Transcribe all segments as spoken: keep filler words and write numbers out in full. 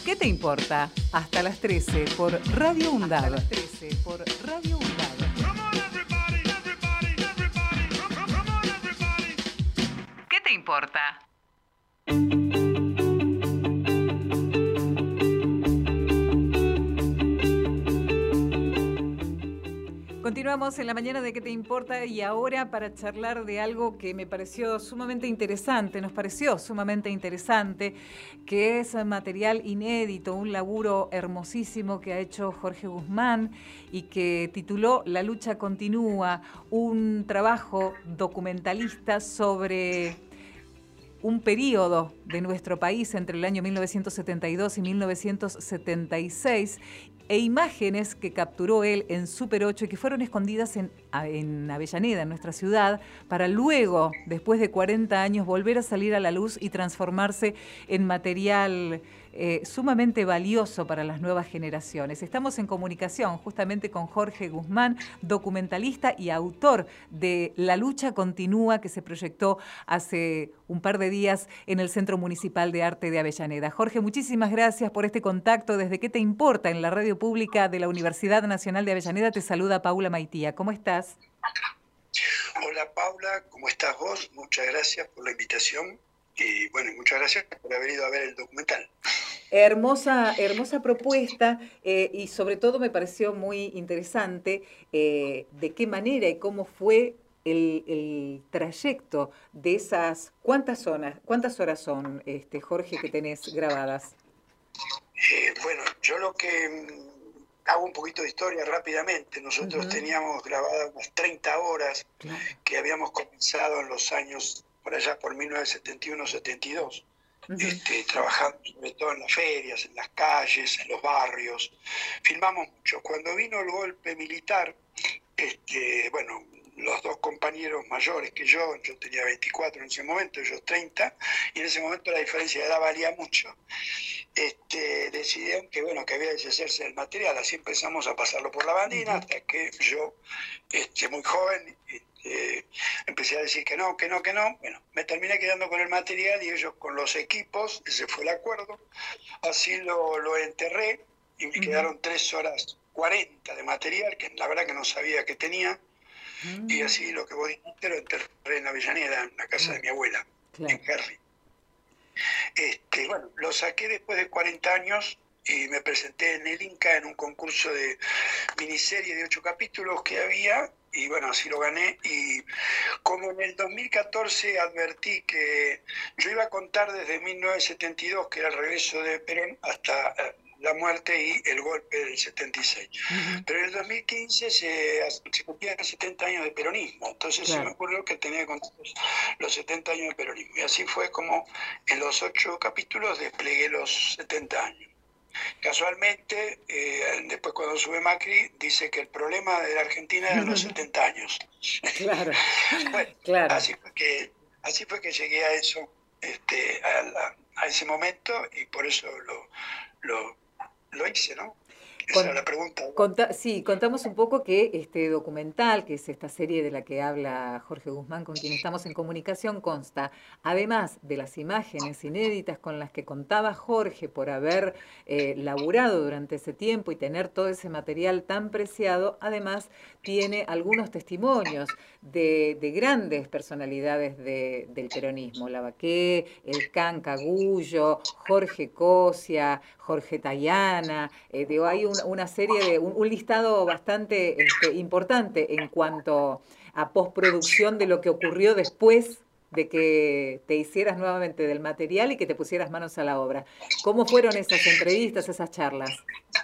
¿Qué te importa? Hasta las trece por Radio UNDAB. Hasta las trece por Radio UNDAB. ¿Qué te importa? Continuamos en la mañana de ¿Qué te importa? Y ahora para charlar de algo que me pareció sumamente interesante, nos pareció sumamente interesante, que es material inédito, un laburo hermosísimo que ha hecho Jorge Guzmán y que tituló La lucha continúa, un trabajo documentalista sobre un periodo de nuestro país entre el año mil novecientos setenta y dos y mil novecientos setenta y seis, e imágenes que capturó él en Super ocho y que fueron escondidas en, en Avellaneda, en nuestra ciudad, para luego, después de cuarenta años, volver a salir a la luz y transformarse en material eh, sumamente valioso para las nuevas generaciones. Estamos en comunicación justamente con Jorge Guzmán, documentalista y autor de La lucha continúa, que se proyectó hace un par de días en el Centro Municipal de Arte de Avellaneda. Jorge, muchísimas gracias por este contacto. Desde ¿Qué te importa? En la radio pública de la Universidad Nacional de Avellaneda te saluda Paula Maitía. ¿Cómo estás? Hola Paula, ¿cómo estás vos? Muchas gracias por la invitación y bueno, muchas gracias por haber ido a ver el documental. Hermosa, hermosa propuesta eh, y sobre todo me pareció muy interesante eh, de qué manera y cómo fue el, el trayecto de esas, ¿cuántas zonas, cuántas horas son, este, Jorge, que tenés grabadas? Eh, bueno, yo lo que mm, hago un poquito de historia rápidamente. Nosotros uh-huh. teníamos grabadas unas treinta horas claro. que habíamos comenzado en los años, por allá por mil novecientos setenta y uno setenta y dos. Uh-huh. Este, trabajando sobre todo en las ferias, en las calles, en los barrios. Filmamos mucho. Cuando vino el golpe militar, este, bueno, los dos compañeros mayores que yo, yo tenía veinticuatro en ese momento, ellos treinta, y en ese momento la diferencia de edad valía mucho. Este, decidieron que, bueno, que había que deshacerse del material. Así empezamos a pasarlo por la bandina, uh-huh. hasta que yo, este, muy joven, Eh, empecé a decir que no, que no, que no. Bueno, me terminé quedando con el material y ellos con los equipos, ese fue el acuerdo. Así lo, lo enterré y me uh-huh. quedaron tres horas cuarenta de material, que la verdad que no sabía que tenía. Uh-huh. Y así lo que vos dijiste lo enterré en Avellaneda, en la casa uh-huh. de mi abuela, claro. en Herri. Este, bueno, lo saqué después de cuarenta años y me presenté en el Inca en un concurso de miniserie de ocho capítulos que había. Y bueno, así lo gané. Y como en el dos mil catorce advertí que yo iba a contar desde mil novecientos setenta y dos, que era el regreso de Perón, hasta la muerte y el golpe del setenta y seis. Uh-huh. Pero en el dos mil quince se, se cumplían setenta años de peronismo. Entonces claro. se me ocurrió que tenía que contar los setenta años de peronismo. Y así fue como en los ocho capítulos desplegué los setenta años. Casualmente, eh, después cuando sube Macri, dice que el problema de la Argentina eran los setenta años. Claro, bueno, claro. Así fue que, así fue que llegué a eso, este, a, la, a ese momento, y por eso lo, lo, lo hice, ¿no? Esa Con, era la pregunta. Conta, sí, contamos un poco que este documental, que es esta serie de la que habla Jorge Guzmán, con quien estamos en comunicación, consta, además de las imágenes inéditas con las que contaba Jorge por haber eh, laburado durante ese tiempo y tener todo ese material tan preciado, además tiene algunos testimonios de, de grandes personalidades de, del peronismo, Lavaqué, El Can Cagullo, Jorge Cosia, Jorge Tayana, eh, digo, hay un una serie de, un, un listado bastante este, importante en cuanto a postproducción de lo que ocurrió después de que te hicieras nuevamente del material y que te pusieras manos a la obra. ¿Cómo fueron esas entrevistas, esas charlas?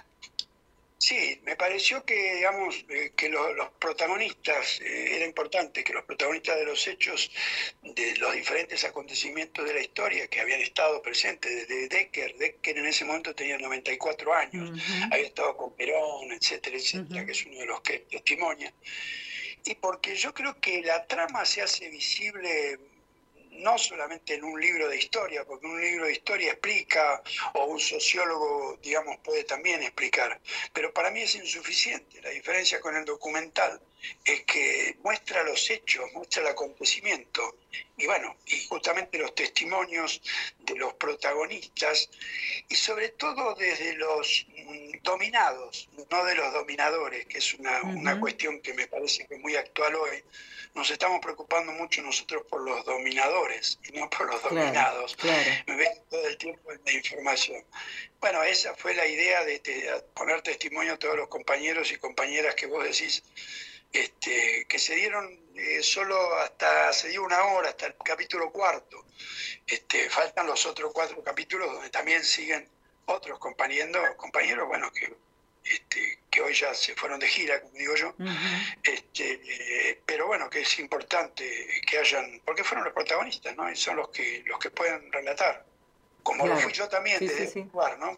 Sí, me pareció que, digamos, eh, que lo, los protagonistas, eh, era importante que los protagonistas de los hechos, de los diferentes acontecimientos de la historia que habían estado presentes, desde Decker, Decker en ese momento tenía noventa y cuatro años, uh-huh. había estado con Perón, etcétera, etcétera, uh-huh. que es uno de los que testimonia. Y porque yo creo que la trama se hace visible no solamente en un libro de historia, porque un libro de historia explica, o un sociólogo, digamos, puede también explicar, pero para mí es insuficiente. La diferencia con el documental es que muestra los hechos, muestra el acontecimiento. Y bueno, y justamente los testimonios de los protagonistas, y sobre todo desde los mm, dominados, no de los dominadores, que es una, Uh-huh. una cuestión que me parece que es muy actual hoy. Nos estamos preocupando mucho nosotros por los dominadores y no por los dominados. Claro, claro. Me ven todo el tiempo en la información. Bueno, esa fue la idea de, de poner testimonio a todos los compañeros y compañeras que vos decís, este, que se dieron eh, solo hasta, se dio una hora, hasta el capítulo cuarto. Este, faltan los otros cuatro capítulos donde también siguen otros compañeros, compañeros bueno, que, este, que hoy ya se fueron de gira, como digo yo. Uh-huh. este, eh, pero bueno, que es importante que hayan, porque fueron los protagonistas, ¿no? Y son los que, los que pueden relatar, como claro. Lo fui yo también, sí, desde sí, el lugar, ¿no?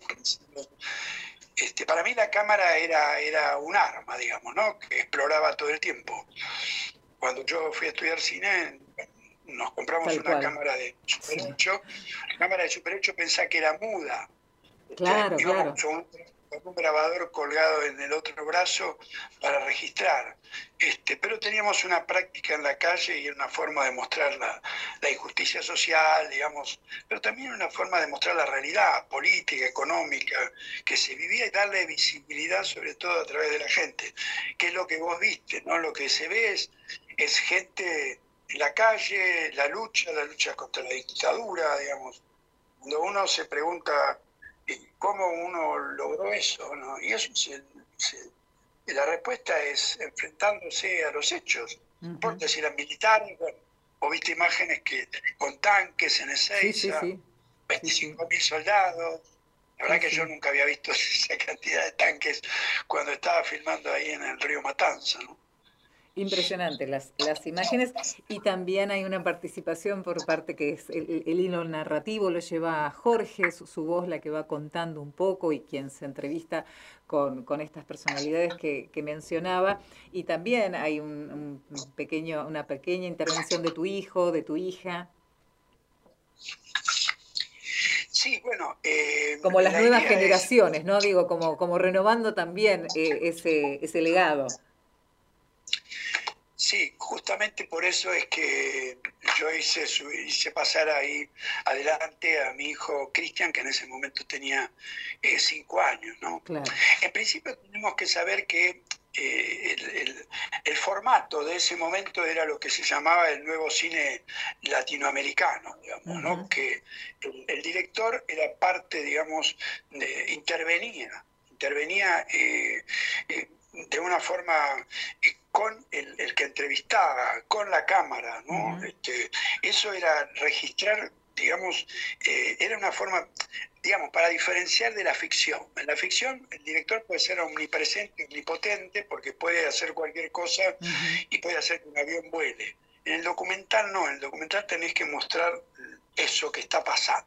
Este, para mí la cámara era, era un arma, digamos, ¿no? Que exploraba todo el tiempo. Cuando yo fui a estudiar cine, nos compramos Tal una cual. cámara de Super ocho. Sí. La cámara de Super ocho pensaba que era muda. Claro, este, claro. Con, con un grabador colgado en el otro brazo para registrar. Este, pero teníamos una práctica en la calle y una forma de mostrar la, la injusticia social, digamos, pero también una forma de mostrar la realidad política, económica, que se vivía y darle visibilidad sobre todo a través de la gente, que es lo que vos viste, ¿no? Lo que se ve es, es gente en la calle, la lucha, la lucha contra la dictadura, digamos. Cuando uno se pregunta cómo uno logró eso, ¿no? Y eso se, se, la respuesta es enfrentándose a los hechos. No uh-huh. importa si eran militares, bueno, o viste imágenes que con tanques en Ezeiza, sí, sí, sí. veinticinco mil sí, sí. soldados. La verdad sí, que sí. yo nunca había visto esa cantidad de tanques cuando estaba filmando ahí en el río Matanza, ¿no? Impresionante las, las imágenes, y también hay una participación por parte que es el, el hilo narrativo lo lleva Jorge, su, su voz la que va contando un poco y quien se entrevista con, con estas personalidades que, que mencionaba, y también hay un, un pequeño, una pequeña intervención de tu hijo, de tu hija. Sí, bueno... Eh, como las nuevas generaciones, es... ¿no? Digo, como, como renovando también eh, ese, ese legado. Sí, justamente por eso es que yo hice, hice pasar ahí adelante a mi hijo Cristian, que en ese momento tenía eh, cinco años, ¿no? Claro. En principio tenemos que saber que eh, el, el, el formato de ese momento era lo que se llamaba el nuevo cine latinoamericano, digamos, uh-huh. ¿no? Que el, el director era parte, digamos, de, intervenía, intervenía eh, eh, de una forma... Eh, con el, el que entrevistaba, con la cámara, ¿no? Uh-huh. Este, eso era registrar, digamos, eh, era una forma, digamos, para diferenciar de la ficción. En la ficción el director puede ser omnipresente, omnipotente, porque puede hacer cualquier cosa uh-huh. y puede hacer que un avión vuele. En el documental no, en el documental tenés que mostrar eso que está pasando.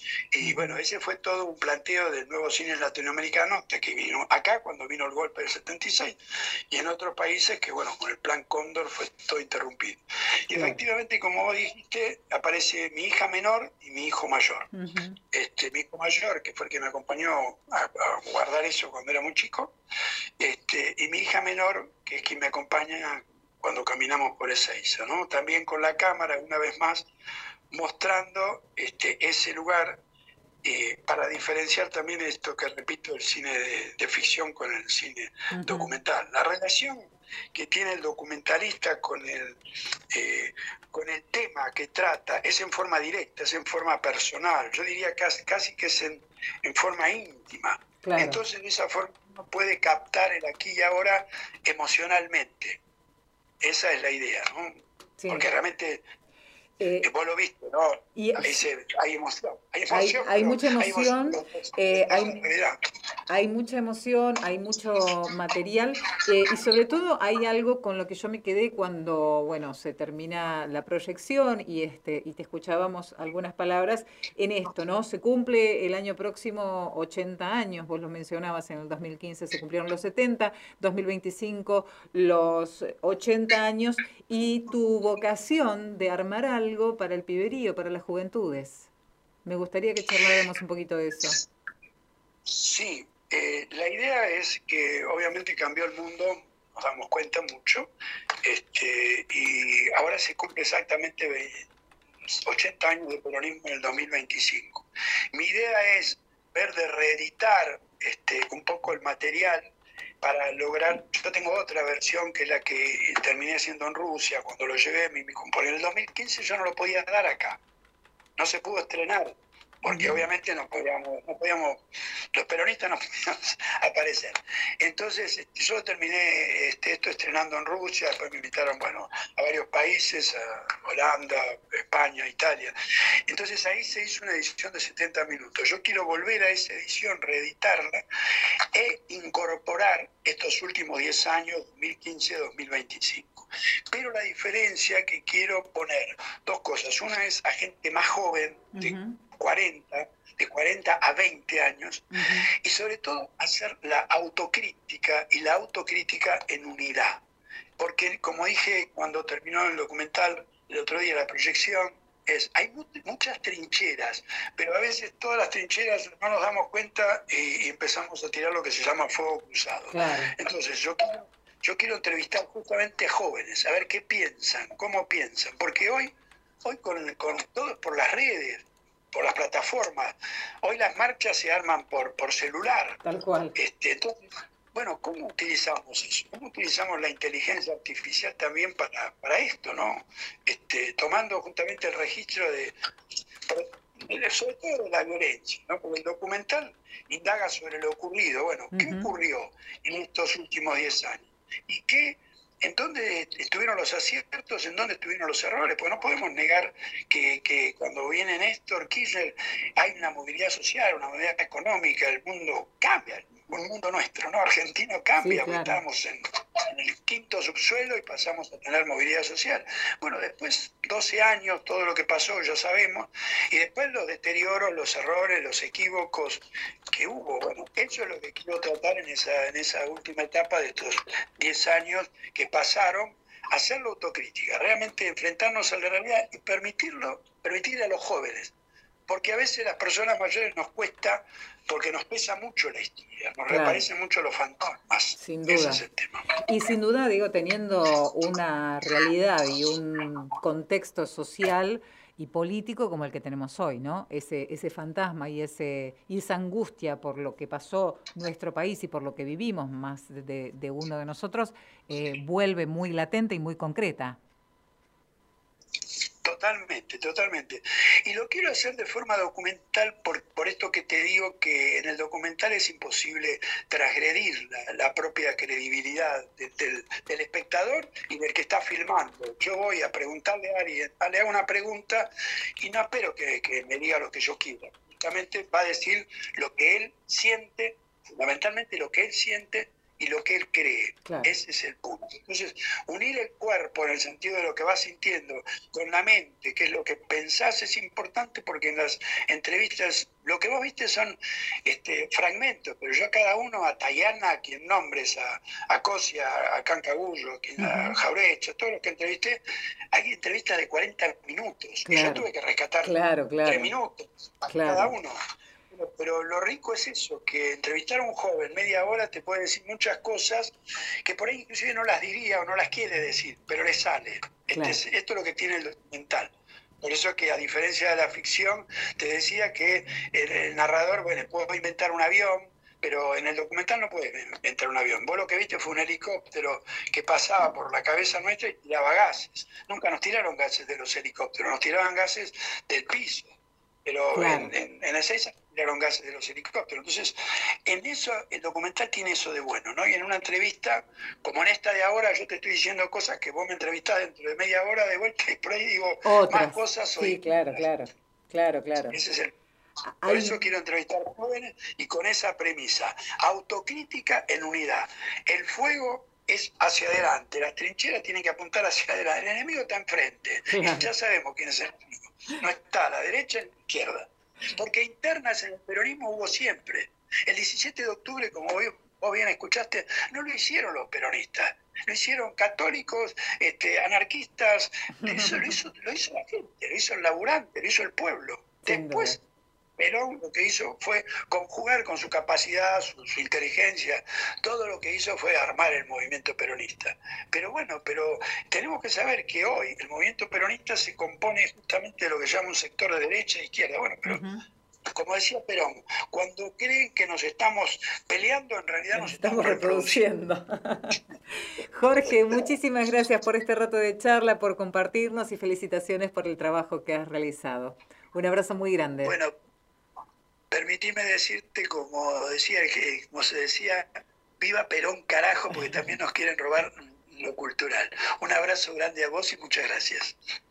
Y bueno, ese fue todo un planteo del nuevo cine latinoamericano hasta que vino acá, cuando vino el golpe del setenta y seis, y en otros países que, bueno, con el plan Cóndor fue todo interrumpido. Y claro. efectivamente, como vos dijiste, aparece mi hija menor y mi hijo mayor. Uh-huh. Este, mi hijo mayor, que fue el que me acompañó a, a guardar eso cuando era muy chico, este, y mi hija menor, que es quien me acompaña cuando caminamos por Ezeiza, ¿no? También con la cámara, una vez más, mostrando este, ese lugar eh, para diferenciar también esto que repito, el cine de, de ficción con el cine uh-huh. documental. La relación que tiene el documentalista con el, eh, con el tema que trata es en forma directa, es en forma personal, yo diría casi, casi que es en, en forma íntima. Claro. Entonces de esa forma uno puede captar el aquí y ahora emocionalmente. Esa es la idea, ¿no? Sí. Porque realmente... Eh, vos lo viste, ¿no? Y, Ahí se, hay emoción. Hay, emoción, hay, hay mucha emoción, hay, emoción, eh, hay, realidad. hay mucha emoción, hay mucho material eh, y sobre todo hay algo con lo que yo me quedé cuando, bueno, se termina la proyección y este y te escuchábamos algunas palabras en esto, ¿no? Se cumple el año próximo ochenta años, vos lo mencionabas, en el dos mil quince se cumplieron los setenta, dos mil veinticinco los ochenta años, y tu vocación de armar algo para el piberío, para las juventudes. Me gustaría que charláramos un poquito de eso. Sí, eh, la idea es que obviamente cambió el mundo nos damos cuenta mucho, este, y ahora se cumple exactamente ochenta años de peronismo en el dos mil veinticinco. Mi idea es ver de reeditar este, un poco el material para lograr, yo tengo otra versión que es la que terminé haciendo en Rusia, cuando lo llevé, mi, mi, porque en el dos mil quince yo no lo podía dar acá, no se pudo estrenar, porque obviamente no podíamos, no podíamos, los peronistas no podíamos aparecer. Entonces este, yo terminé este, esto estrenando en Rusia, después me invitaron bueno, a varios países, a Holanda, España, Italia. Entonces ahí se hizo una edición de setenta minutos. Yo quiero volver a esa edición, reeditarla e incorporar estos últimos diez años, dos mil quince a dos mil veinticinco. Pero la diferencia que quiero poner, dos cosas. Una es a gente más joven, de uh-huh. cuarenta, de cuarenta a veinte años, uh-huh. y sobre todo hacer la autocrítica y la autocrítica en unidad. Porque, como dije cuando terminó el documental, el otro día la proyección, es hay mu muchas trincheras, pero a veces todas las trincheras no nos damos cuenta y, y empezamos a tirar lo que se llama fuego cruzado. Claro. Entonces yo quiero, yo quiero entrevistar justamente a jóvenes, a ver qué piensan, cómo piensan, porque hoy, hoy con, con todo por las redes, por las plataformas, hoy las marchas se arman por, por celular. Tal cual. Este, entonces, bueno, ¿cómo utilizamos eso? ¿Cómo utilizamos la inteligencia artificial también para, para esto, no? Este, tomando justamente el registro de, sobre todo de la violencia, ¿no? Porque el documental indaga sobre lo ocurrido. Bueno, ¿qué uh-huh. ocurrió en estos últimos diez años? ¿Y qué, en dónde estuvieron los aciertos, en dónde estuvieron los errores? Porque no podemos negar que, que cuando viene Néstor Kirchner hay una movilidad social, una movilidad económica, el mundo cambia. Un mundo nuestro, ¿no? Argentino cambia, sí, claro. Porque estamos en, en el quinto subsuelo y pasamos a tener movilidad social. Bueno, después doce años, todo lo que pasó ya sabemos, y después los deterioros, los errores, los equívocos que hubo. Bueno, eso es lo que quiero tratar en esa, en esa última etapa de estos diez años que pasaron, hacer la autocrítica, realmente enfrentarnos a la realidad y permitirlo, permitir a los jóvenes. Porque a veces a las personas mayores nos cuesta, porque nos pesa mucho la historia, nos claro. reaparecen mucho los fantasmas. Sin duda. Ese es el tema. Y sin duda, digo, teniendo una realidad y un contexto social y político como el que tenemos hoy, ¿no? Ese, ese fantasma y, ese, y esa angustia por lo que pasó nuestro país y por lo que vivimos, más de, de uno de nosotros, eh, vuelve muy latente y muy concreta. Totalmente, totalmente. Y lo quiero hacer de forma documental por, por esto que te digo que en el documental es imposible transgredir la, la propia credibilidad de, del, del espectador y del que está filmando. Yo voy a preguntarle a alguien, le hago una pregunta y no espero que, que me diga lo que yo quiera. Justamente va a decir lo que él siente, fundamentalmente lo que él siente y lo que él cree. Claro. Ese es el punto. Entonces, unir el cuerpo en el sentido de lo que vas sintiendo con la mente, que es lo que pensás, es importante porque en las entrevistas lo que vos viste son este, fragmentos, pero yo a cada uno, a Tayana, a quien nombres, a, a Cosia, a Cancagullo, a, quien, uh-huh. a Jaurecho, a todos los que entrevisté, hay entrevistas de cuarenta minutos. Claro. Y yo tuve que rescatar claro, claro. tres minutos a claro. cada uno. Pero lo rico es eso, que entrevistar a un joven media hora te puede decir muchas cosas que por ahí inclusive no las diría o no las quiere decir, pero le sale. Claro. Este es, esto es lo que tiene el documental. Por eso que a diferencia de la ficción, te decía que el, el narrador, bueno, puede inventar un avión, pero en el documental no puede inventar un avión. Vos lo que viste fue un helicóptero que pasaba por la cabeza nuestra y tiraba gases. Nunca nos tiraron gases de los helicópteros, nos tiraban gases del piso. Pero claro. en, en, en Ezeiza tiraron gases de los helicópteros. Entonces, en eso, el documental tiene eso de bueno, ¿no? Y en una entrevista, como en esta de ahora, yo te estoy diciendo cosas que vos me entrevistás dentro de media hora de vuelta y por ahí digo otras. Más cosas. Sí, hoy. claro, claro, claro, claro. Ese es el... Por eso quiero entrevistar a jóvenes y con esa premisa. Autocrítica en unidad. El fuego es hacia adelante, las trincheras tienen que apuntar hacia adelante. El enemigo está enfrente. Claro. Ya sabemos quién es el enemigo. No está a la derecha ni a la izquierda. Porque internas en el peronismo hubo siempre. El diecisiete de octubre, como vos bien escuchaste, no lo hicieron los peronistas. Lo hicieron católicos, este, anarquistas. Eso lo hizo, lo hizo la gente, lo hizo el laburante, lo hizo el pueblo. Después Perón lo que hizo fue conjugar con su capacidad, su, su inteligencia, todo lo que hizo fue armar el movimiento peronista. Pero bueno, pero tenemos que saber que hoy el movimiento peronista se compone justamente de lo que se llama un sector de derecha e izquierda. Bueno, pero uh-huh. como decía Perón, cuando creen que nos estamos peleando, en realidad nos, nos estamos, estamos reproduciendo. reproduciendo. Jorge, muchísimas gracias por este rato de charla, por compartirnos y felicitaciones por el trabajo que has realizado. Un abrazo muy grande. Bueno, permitime decirte, como decía, como se decía, viva Perón, carajo, porque también nos quieren robar lo cultural. Un abrazo grande a vos y muchas gracias.